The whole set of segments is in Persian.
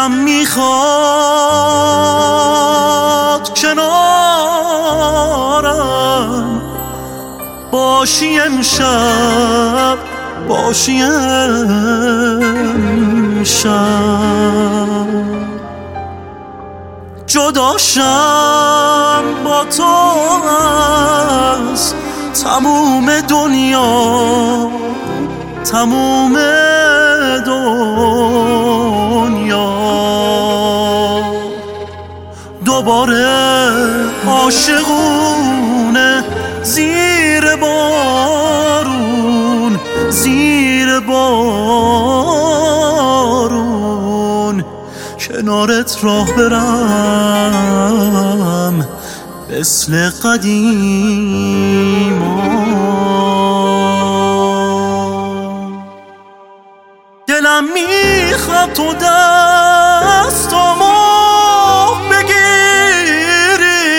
دلم میخواد کنارم باشی امشب، باشی امشب. جداشم با تو از تموم دنیا، تموم دنیا. دوباره عاشقونه زیر بارون، زیر بارون کنارت راه برم مثل قدیما. دلم میخواد تو دستامو بگیری،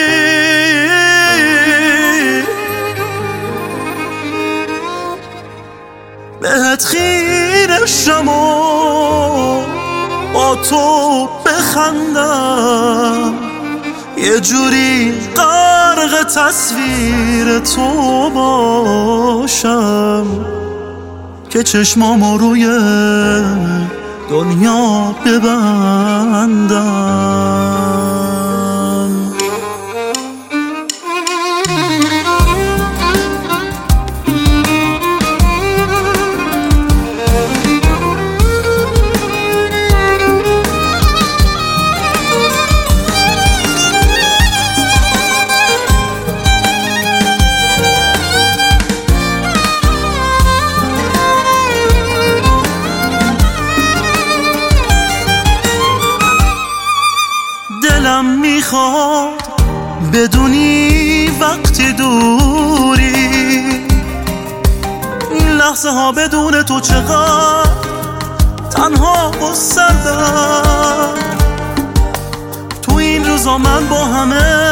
بهت خیره شم و با تو بخندم، یه جوری غرق تصویر تو باشم که چشمامو روی دنیا ببندم. دلم میخواد بدونی وقتی دوری، این لحظه ها بدون تو چقدر تنها و سردم. تو این روزا من با همه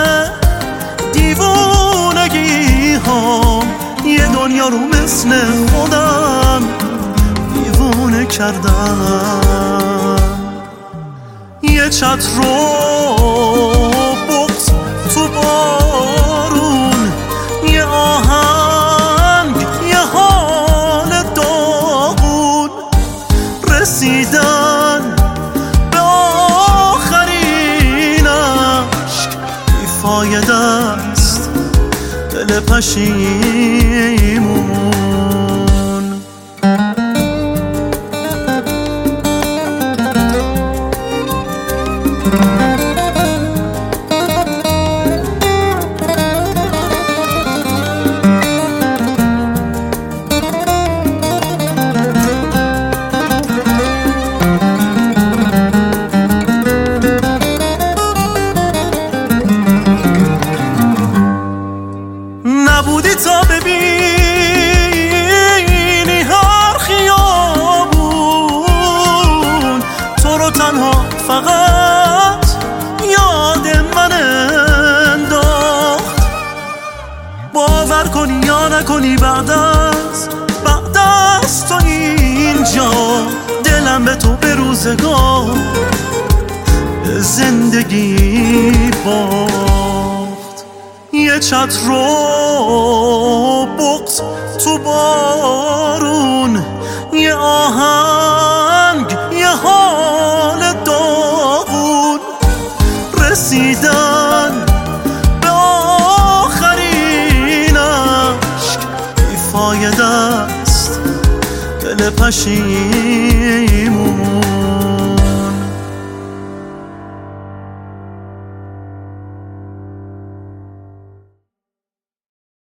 دیوونگی ها یه دنیا رو مثل خودم دیوونه کردم. یه چتر رو بغض تو بارون، یه آهنگ یه حال داغون، رسیدن به آخرین عشق بیفایده است دل پشیمون. نبودی تا ببینی هر خیابون، تو رو تنها فقط یاد من انداخت. باور کنی یا نکنی بعد از تو اینجا دلم به تو به روزگار به زندگی باخت. یه چتر رو بغض تو بارون، یه آهنگ یه حال داغون، رسیدن به آخرین عشق بیفایده است دل پشیمون.